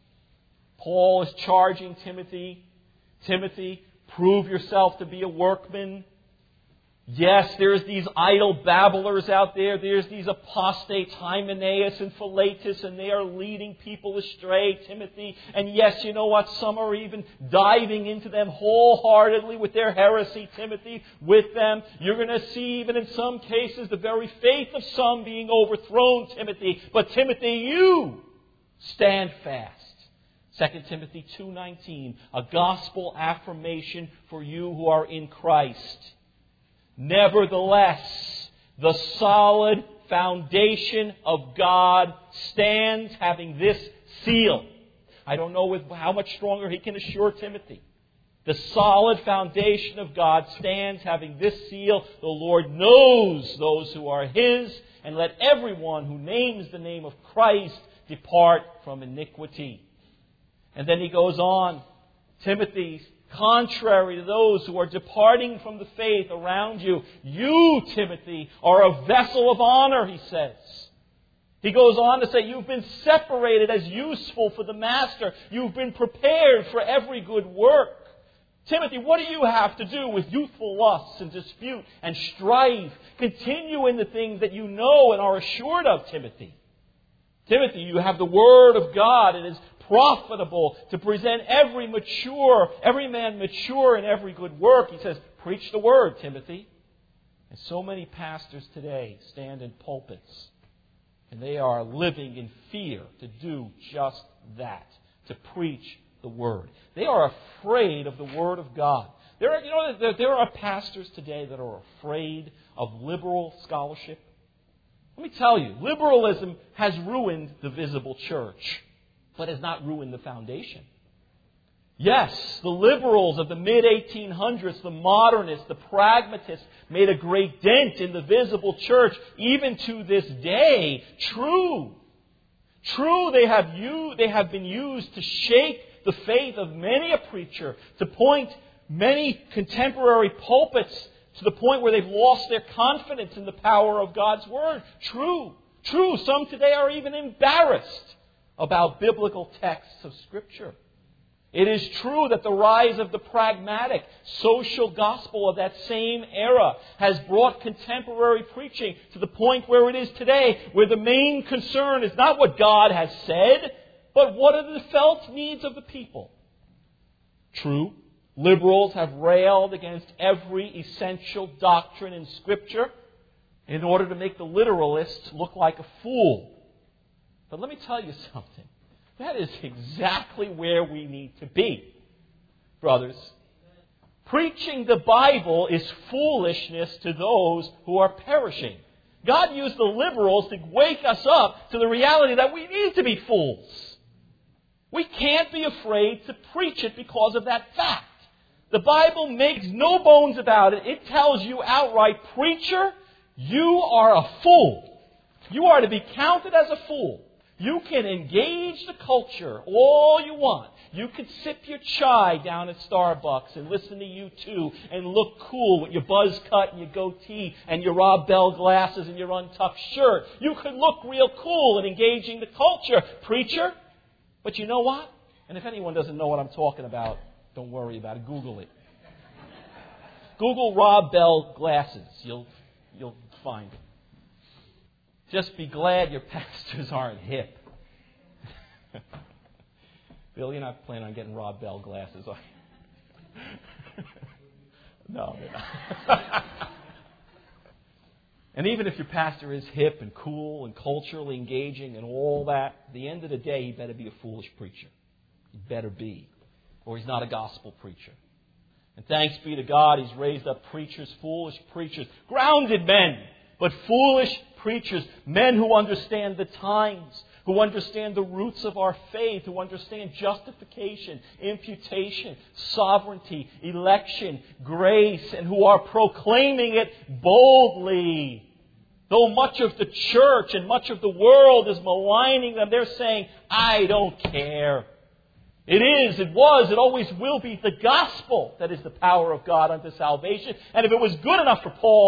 Paul is charging Timothy, prove yourself to be a workman. Yes, there's these idol babblers out there. There's these apostates, Hymenaeus and Philetus, and they are leading people astray, Timothy. And yes, you know what? Some are even diving into them wholeheartedly with their heresy, Timothy, with them. You're going to see, even in some cases, the very faith of some being overthrown, Timothy. But Timothy, you stand fast. 2 Timothy 2:19, a gospel affirmation for you who are in Christ. Nevertheless, the solid foundation of God stands, having this seal. I don't know how much stronger he can assure Timothy. The solid foundation of God stands, having this seal. The Lord knows those who are His, and let everyone who names the name of Christ depart from iniquity. And then he goes on, Timothy, contrary to those who are departing from the faith around you, you, Timothy, are a vessel of honor, he says. He goes on to say, you've been separated as useful for the master. You've been prepared for every good work. Timothy, what do you have to do with youthful lusts and dispute and strife? Continue in the things that you know and are assured of, Timothy. Timothy, you have the Word of God. It is profitable to present every man mature in every good work. He says, preach the Word, Timothy. And so many pastors today stand in pulpits, and they are living in fear to do just that, to preach the Word. They are afraid of the Word of God. There are pastors today that are afraid of liberal scholarship. Let me tell you, liberalism has ruined the visible church, but has not ruined the foundation. Yes, the liberals of the mid-1800s, the modernists, the pragmatists, made a great dent in the visible church, even to this day. True, they have been used to shake the faith of many a preacher, to point many contemporary pulpits to the point where they've lost their confidence in the power of God's Word. True. Some today are even embarrassed about biblical texts of Scripture. It is true that the rise of the pragmatic social gospel of that same era has brought contemporary preaching to the point where it is today, where the main concern is not what God has said, but what are the felt needs of the people. True, liberals have railed against every essential doctrine in Scripture in order to make the literalist look like a fool. But let me tell you something. That is exactly where we need to be, brothers. Preaching the Bible is foolishness to those who are perishing. God used the liberals to wake us up to the reality that we need to be fools. We can't be afraid to preach it because of that fact. The Bible makes no bones about it. It tells you outright, preacher, you are a fool. You are to be counted as a fool. You can engage the culture all you want. You can sip your chai down at Starbucks and listen to U2 and look cool with your buzz cut and your goatee and your Rob Bell glasses and your untucked shirt. You could look real cool in engaging the culture, preacher. But you know what? And if anyone doesn't know what I'm talking about, don't worry about it. Google it. Google Rob Bell glasses. You'll find it. Just be glad your pastors aren't hip. Bill, you're not planning on getting Rob Bell glasses, are you? No, you're not. And even if your pastor is hip and cool and culturally engaging and all that, at the end of the day, he better be a foolish preacher. He better be. Or he's not a gospel preacher. And thanks be to God, He's raised up preachers, foolish preachers, grounded men, but foolish preachers, men who understand the times, who understand the roots of our faith, who understand justification, imputation, sovereignty, election, grace, and who are proclaiming it boldly. Though much of the church and much of the world is maligning them, they're saying, I don't care. It is, it was, it always will be the gospel that is the power of God unto salvation. And if it was good enough for Paul,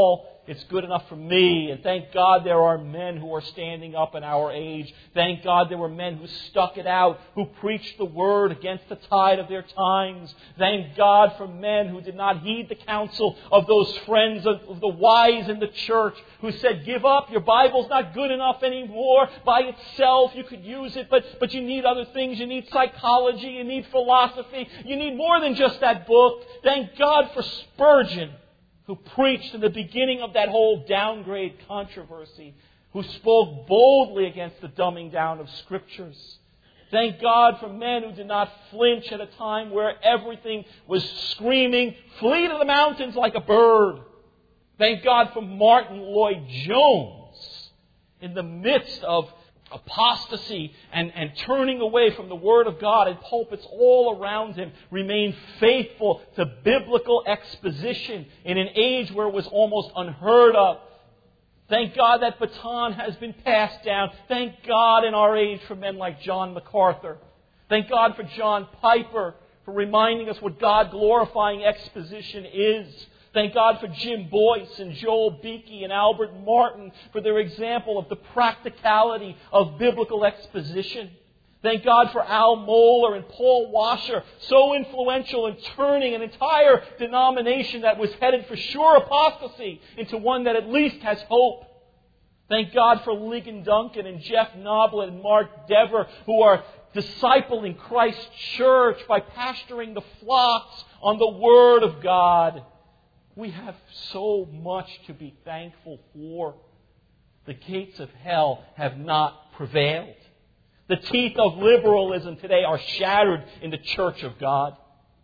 it's good enough for me. And thank God there are men who are standing up in our age. Thank God there were men who stuck it out, who preached the Word against the tide of their times. Thank God for men who did not heed the counsel of those friends of the wise in the church who said, give up, your Bible's not good enough anymore by itself. You could use it, but you need other things. You need psychology, you need philosophy. You need more than just that book. Thank God for Spurgeon, who preached in the beginning of that whole downgrade controversy, who spoke boldly against the dumbing down of Scriptures. Thank God for men who did not flinch at a time where everything was screaming, flee to the mountains like a bird. Thank God for Martin Lloyd-Jones in the midst of apostasy and turning away from the Word of God, and pulpits all around him remained faithful to biblical exposition in an age where it was almost unheard of. Thank God that baton has been passed down. Thank God in our age for men like John MacArthur. Thank God for John Piper for reminding us what God-glorifying exposition is. Thank God for Jim Boyce and Joel Beakey and Albert Martin for their example of the practicality of biblical exposition. Thank God for Al Mohler and Paul Washer, so influential in turning an entire denomination that was headed for sure apostasy into one that at least has hope. Thank God for Ligon Duncan and Jeff Noblet and Mark Dever, who are discipling Christ's church by pastoring the flocks on the Word of God. We have so much to be thankful for. The gates of hell have not prevailed. The teeth of liberalism today are shattered in the church of God.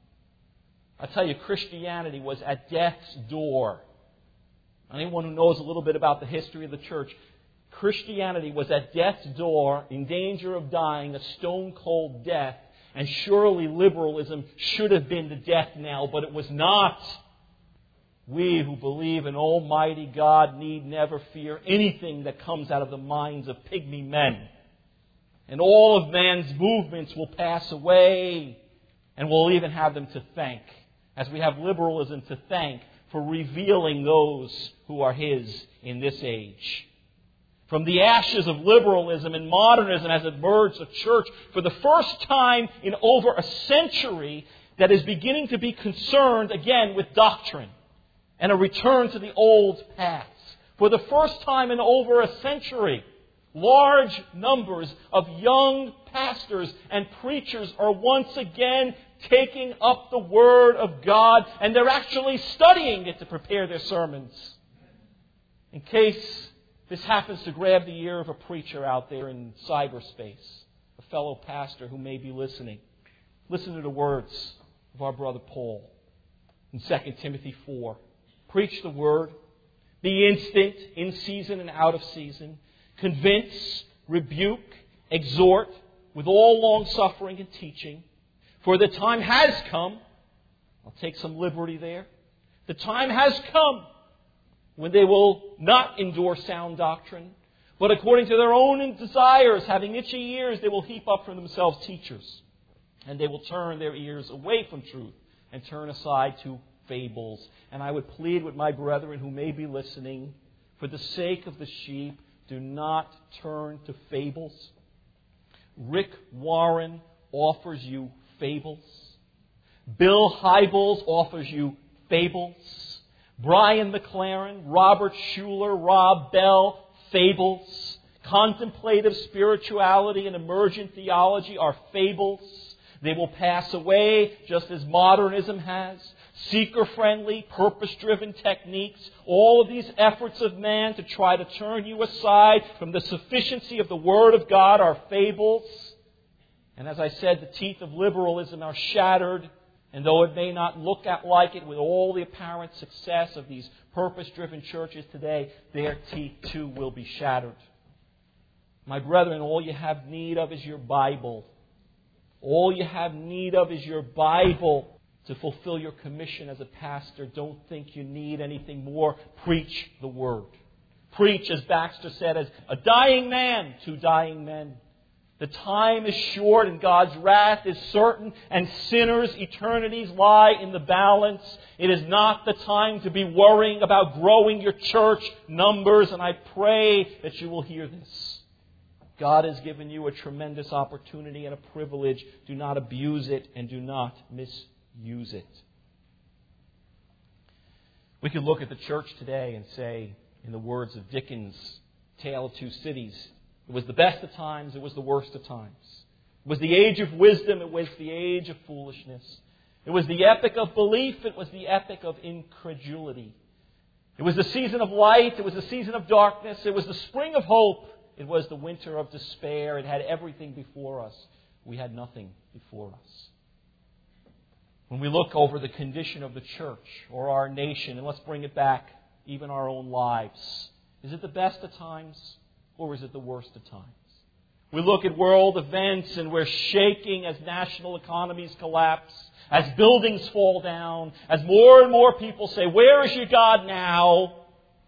I tell you, Christianity was at death's door. Anyone who knows a little bit about the history of the church, Christianity was at death's door, in danger of dying a stone-cold death, and surely liberalism should have been the death knell, but it was not. We who believe in Almighty God need never fear anything that comes out of the minds of pygmy men. And all of man's movements will pass away, and we'll even have them to thank, as we have liberalism to thank for revealing those who are His in this age. From the ashes of liberalism and modernism has emerged a church for the first time in over a century that is beginning to be concerned again with doctrine and a return to the old paths. For the first time in over a century, large numbers of young pastors and preachers are once again taking up the Word of God, and they're actually studying it to prepare their sermons. In case this happens to grab the ear of a preacher out there in cyberspace, a fellow pastor who may be listening, listen to the words of our brother Paul in 2 Timothy 4. Preach the Word. Be instant, in season and out of season. Convince, rebuke, exhort with all long-suffering and teaching. For the time has come. I'll take some liberty there. The time has come when they will not endure sound doctrine, but according to their own desires, having itchy ears, they will heap up for themselves teachers. And they will turn their ears away from truth and turn aside to fables. And I would plead with my brethren who may be listening, for the sake of the sheep, do not turn to fables. Rick Warren offers you fables. Bill Hybels offers you fables. Brian McLaren, Robert Schuller, Rob Bell, fables. Contemplative spirituality and emergent theology are fables. They will pass away just as modernism has. Seeker-friendly, purpose-driven techniques, all of these efforts of man to try to turn you aside from the sufficiency of the Word of God are fables. And as I said, the teeth of liberalism are shattered. And though it may not look like it with all the apparent success of these purpose-driven churches today, their teeth too will be shattered. My brethren, all you have need of is your Bible. All you have need of is your Bible to fulfill your commission as a pastor. Don't think you need anything more. Preach the Word. Preach, as Baxter said, as a dying man to dying men. The time is short and God's wrath is certain, and sinners' eternities lie in the balance. It is not the time to be worrying about growing your church numbers, and I pray that you will hear this. God has given you a tremendous opportunity and a privilege. Do not abuse it and do not misuse it. We could look at the church today and say, in the words of Dickens' Tale of Two Cities, it was the best of times, it was the worst of times. It was the age of wisdom, it was the age of foolishness. It was the epoch of belief, it was the epoch of incredulity. It was the season of light, it was the season of darkness, it was the spring of hope, it was the winter of despair. It had everything before us. We had nothing before us. When we look over the condition of the church or our nation, and let's bring it back, even our own lives, is it the best of times? Or is it the worst of times? We look at world events and we're shaking as national economies collapse, as buildings fall down, as more and more people say, "Where is your God now?"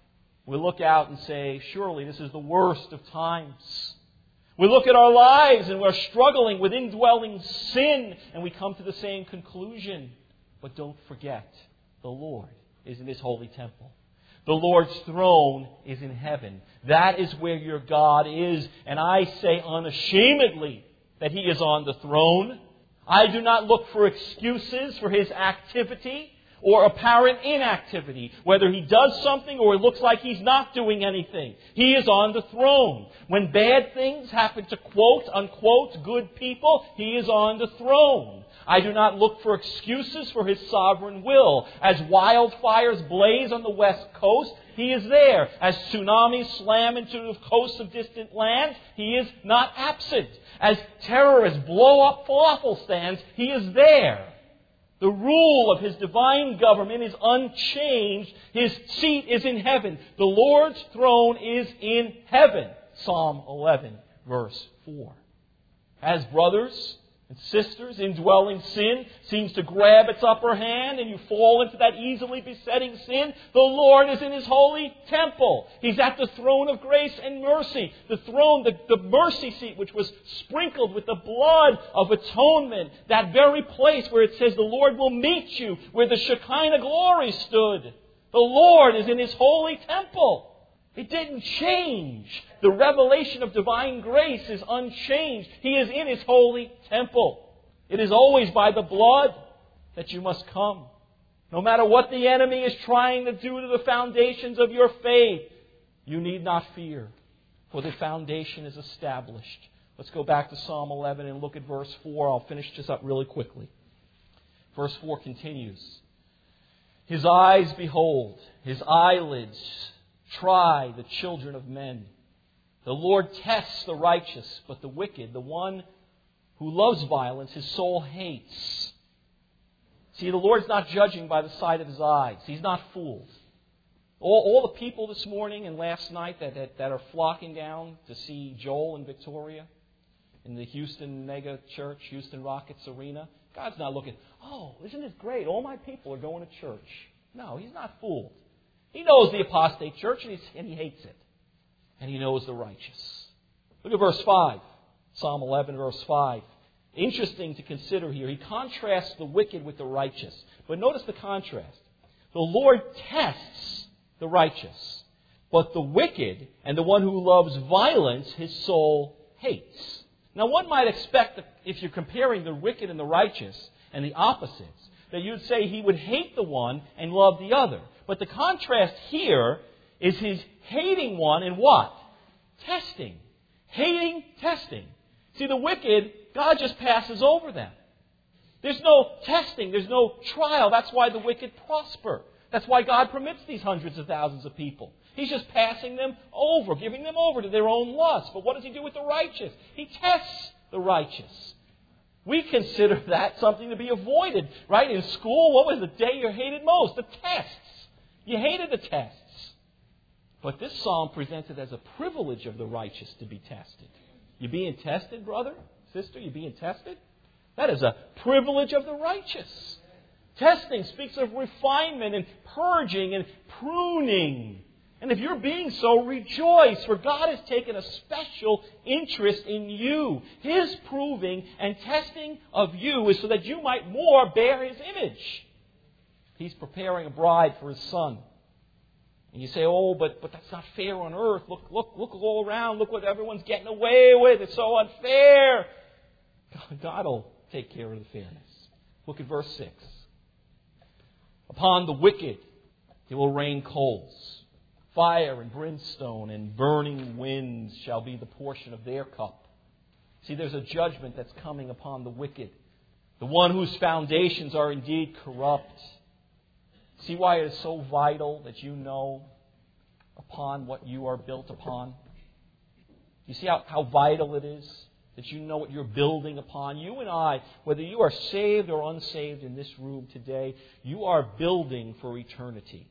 We look out and say, surely this is the worst of times. We look at our lives and we're struggling with indwelling sin, and we come to the same conclusion. But don't forget, the Lord is in His holy temple. The Lord's throne is in heaven. That is where your God is. And I say unashamedly that He is on the throne. I do not look for excuses for His activity or apparent inactivity. Whether He does something or it looks like He's not doing anything. He is on the throne. When bad things happen to quote, unquote, good people, He is on the throne. I do not look for excuses for His sovereign will. As wildfires blaze on the west coast, He is there. As tsunamis slam into the coasts of distant lands, He is not absent. As terrorists blow up falafel stands, He is there. The rule of His divine government is unchanged. His seat is in heaven. The Lord's throne is in heaven. Psalm 11, verse 4. As brothers and sisters, indwelling sin seems to grab its upper hand and you fall into that easily besetting sin, the Lord is in His holy temple. He's at the throne of grace and mercy. The throne, the mercy seat, which was sprinkled with the blood of atonement. That very place where it says the Lord will meet you, where the Shekinah glory stood. The Lord is in His holy temple. It didn't change. The revelation of divine grace is unchanged. He is in His holy temple. It is always by the blood that you must come. No matter what the enemy is trying to do to the foundations of your faith, you need not fear, for the foundation is established. Let's go back to Psalm 11 and look at verse 4. I'll finish this up really quickly. Verse 4 continues. His eyes behold, His eyelids try the children of men. The Lord tests the righteous, but the wicked, the one who loves violence, His soul hates. See, the Lord's not judging by the sight of His eyes. He's not fooled. All the people this morning and last night that are flocking down to see Joel and Victoria in the Houston Mega Church, Houston Rockets Arena, God's not looking, "Oh, isn't it great? All my people are going to church." No, He's not fooled. He knows the apostate church and he hates it. And He knows the righteous. Look at verse 5. Psalm 11, verse 5. Interesting to consider here. He contrasts the wicked with the righteous. But notice the contrast. The Lord tests the righteous, but the wicked and the one who loves violence, His soul hates. Now one might expect that if you're comparing the wicked and the righteous and the opposites, that you'd say He would hate the one and love the other. But the contrast here is His hating one and what? Testing. Hating, testing. See, the wicked, God just passes over them. There's no testing. There's no trial. That's why the wicked prosper. That's why God permits these hundreds of thousands of people. He's just passing them over, giving them over to their own lust. But what does He do with the righteous? He tests the righteous. We consider that something to be avoided, right? In school, what was the day you hated most? The tests. You hated the tests. But this psalm presents it as a privilege of the righteous to be tested. You being tested, brother, sister? You being tested? That is a privilege of the righteous. Testing speaks of refinement and purging and pruning. And if you're being so, rejoice, for God has taken a special interest in you. His proving and testing of you is so that you might more bear His image. He's preparing a bride for His Son. And you say, oh, but that's not fair on earth. Look all around. Look what everyone's getting away with. It's so unfair. God will take care of the fairness. Look at verse 6. Upon the wicked He will rain coals. Fire and brimstone and burning winds shall be the portion of their cup. See, there's a judgment that's coming upon the wicked, the one whose foundations are indeed corrupt. See why it is so vital that you know upon what you are built upon? You see how vital it is that you know what you're building upon? You and I, whether you are saved or unsaved in this room today, you are building for eternity.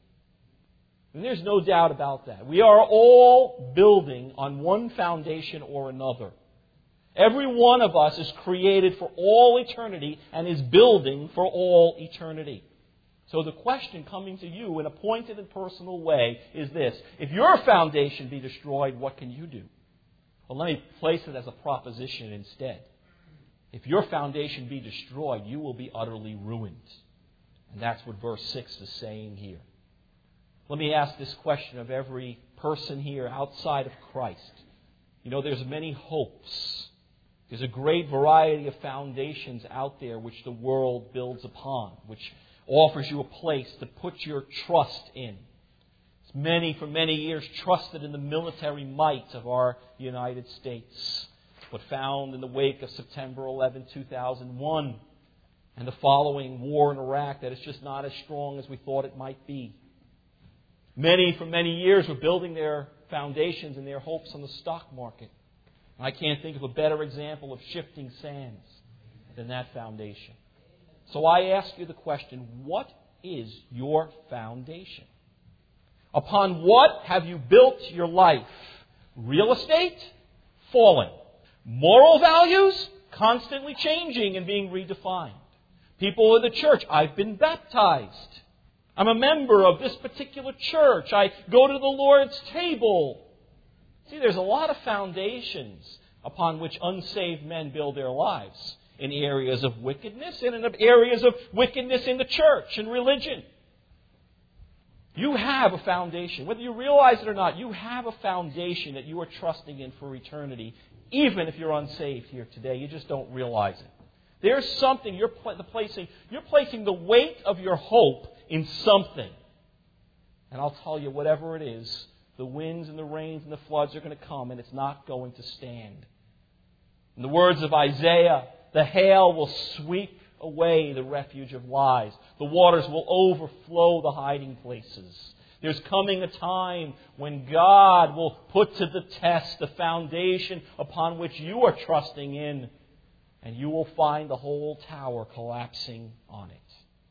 And there's no doubt about that. We are all building on one foundation or another. Every one of us is created for all eternity and is building for all eternity. So the question coming to you in a pointed and personal way is this. If your foundation be destroyed, what can you do? Well, let me place it as a proposition instead. If your foundation be destroyed, you will be utterly ruined. And that's what verse 6 is saying here. Let me ask this question of every person here outside of Christ. You know, there's many hopes. There's a great variety of foundations out there which the world builds upon, which offers you a place to put your trust in. Many, for many years, trusted in the military might of our United States. But found in the wake of September 11, 2001, and the following war in Iraq, that it's just not as strong as we thought it might be. Many, for many years, were building their foundations and their hopes on the stock market. I can't think of a better example of shifting sands than that foundation. So I ask you the question, what is your foundation? Upon what have you built your life? Real estate? Fallen. Moral values? Constantly changing and being redefined. People in the church, I've been baptized. I'm a member of this particular church. I go to the Lord's table. See, there's a lot of foundations upon which unsaved men build their lives in areas of wickedness and in areas of wickedness in the church and religion. You have a foundation. Whether you realize it or not, you have a foundation that you are trusting in for eternity, even if you're unsaved here today. You just don't realize it. There's something you're placing the weight of your hope in something. And I'll tell you, whatever it is, the winds and the rains and the floods are going to come, and it's not going to stand. In the words of Isaiah, the hail will sweep away the refuge of lies. The waters will overflow the hiding places. There's coming a time when God will put to the test the foundation upon which you are trusting in, and you will find the whole tower collapsing on it.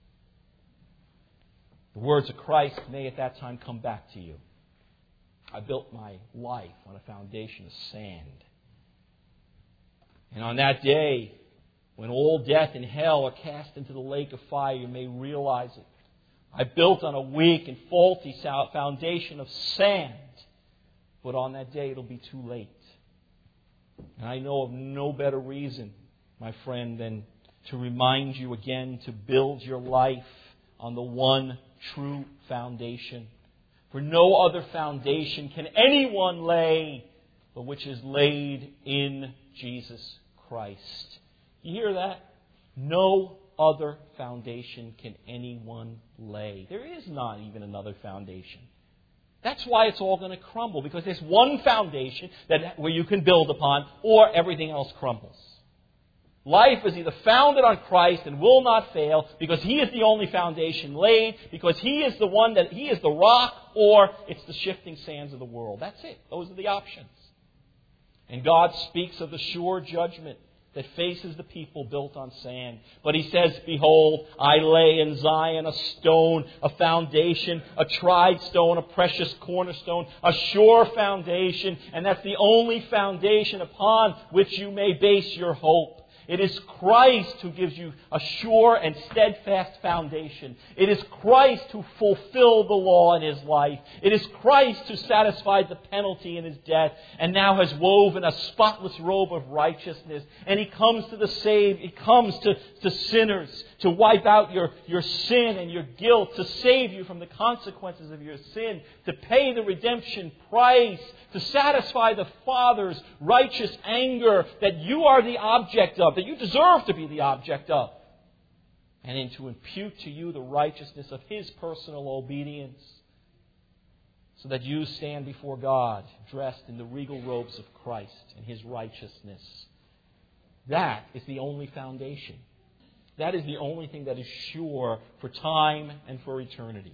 The words of Christ may at that time come back to you. I built my life on a foundation of sand. And on that day, when all death and hell are cast into the lake of fire, you may realize it. I built on a weak and faulty foundation of sand. But on that day, it'll be too late. And I know of no better reason, my friend, than to remind you again to build your life on the one true foundation. For no other foundation can anyone lay but which is laid in Jesus Christ. You hear that? No other foundation can anyone lay. There is not even another foundation. That's why it's all going to crumble, because there's one foundation where you can build upon, or everything else crumbles. Life is either founded on Christ and will not fail because He is the only foundation laid, because He is He is the rock, or it's the shifting sands of the world. That's it. Those are the options. And God speaks of the sure judgment that faces the people built on sand. But He says, behold, I lay in Zion a stone, a foundation, a tried stone, a precious cornerstone, a sure foundation. And that's the only foundation upon which you may base your hope. It is Christ who gives you a sure and steadfast foundation. It is Christ who fulfilled the law in His life. It is Christ who satisfied the penalty in His death and now has woven a spotless robe of righteousness. And He comes to the saved. He comes to sinners to wipe out your sin and your guilt, to save you from the consequences of your sin, to pay the redemption price, to satisfy the Father's righteous anger that you are the object of, that you deserve to be the object of, and then to impute to you the righteousness of His personal obedience, so that you stand before God dressed in the regal robes of Christ and His righteousness. That is the only foundation. That is the only thing that is sure for time and for eternity.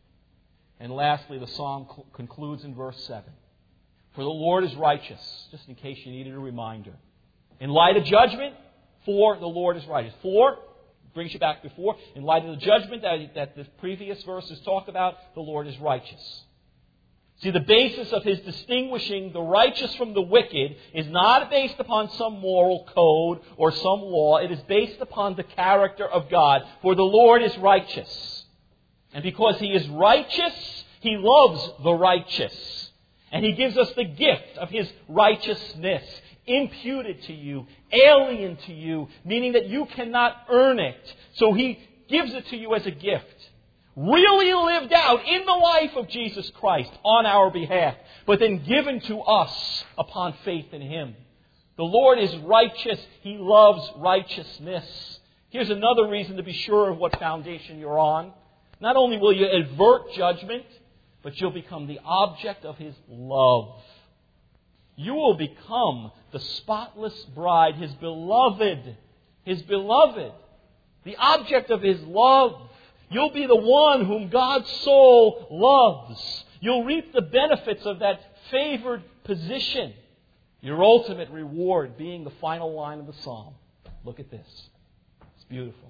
And lastly, the psalm concludes in verse 7. For the Lord is righteous, just in case you needed a reminder. In light of judgment, for the Lord is righteous. For, brings you back before, in light of the judgment that the previous verses talk about, the Lord is righteous. See, the basis of His distinguishing the righteous from the wicked is not based upon some moral code or some law. It is based upon the character of God. For the Lord is righteous. And because He is righteous, He loves the righteous. And He gives us the gift of His righteousness, imputed to you, alien to you, meaning that you cannot earn it. So He gives it to you as a gift. Really lived out in the life of Jesus Christ on our behalf, but then given to us upon faith in Him. The Lord is righteous. He loves righteousness. Here's another reason to be sure of what foundation you're on. Not only will you avert judgment, but you'll become the object of His love. You will become the spotless bride, His beloved. His beloved. The object of His love. You'll be the one whom God's soul loves. You'll reap the benefits of that favored position. Your ultimate reward being the final line of the psalm. Look at this. It's beautiful.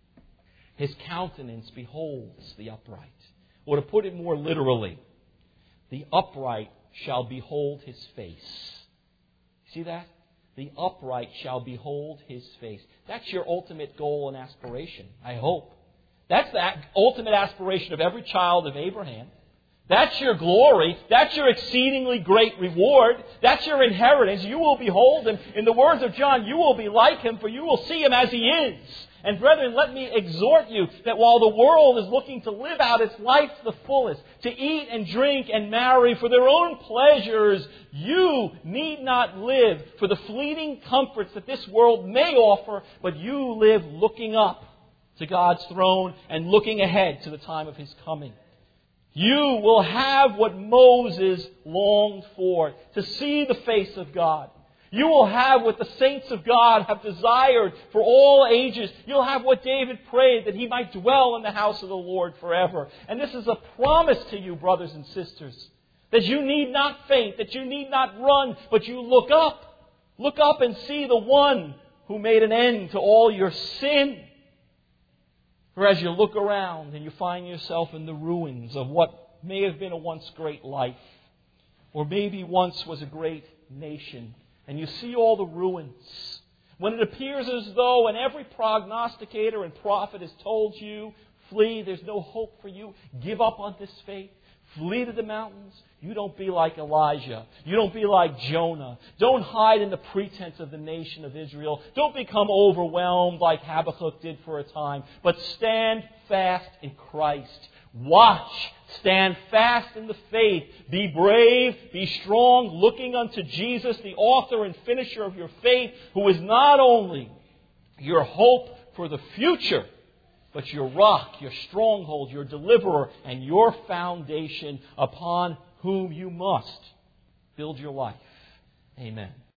His countenance beholds the upright. Or to put it more literally, the upright shall behold His face. See that? The upright shall behold His face. That's your ultimate goal and aspiration, I hope. That's the ultimate aspiration of every child of Abraham. That's your glory. That's your exceedingly great reward. That's your inheritance. You will behold Him. In the words of John, you will be like Him, for you will see Him as He is. And brethren, let me exhort you that while the world is looking to live out its life to the fullest, to eat and drink and marry for their own pleasures, you need not live for the fleeting comforts that this world may offer, but you live looking up to God's throne and looking ahead to the time of His coming. You will have what Moses longed for, to see the face of God. You will have what the saints of God have desired for all ages. You'll have what David prayed, that he might dwell in the house of the Lord forever. And this is a promise to you, brothers and sisters, that you need not faint, that you need not run, but you look up. Look up and see the one who made an end to all your sin. For as you look around and you find yourself in the ruins of what may have been a once great life, or maybe once was a great nation, and you see all the ruins, when it appears as though, and every prognosticator and prophet has told you, flee, there's no hope for you, give up on this faith, flee to the mountains, you don't be like Elijah. You don't be like Jonah. Don't hide in the pretense of the nation of Israel. Don't become overwhelmed like Habakkuk did for a time. But stand fast in Christ. Watch. Stand fast in the faith. Be brave. Be strong, looking unto Jesus, the author and finisher of your faith, who is not only your hope for the future, but your rock, your stronghold, your deliverer, and your foundation upon whom you must build your life. Amen.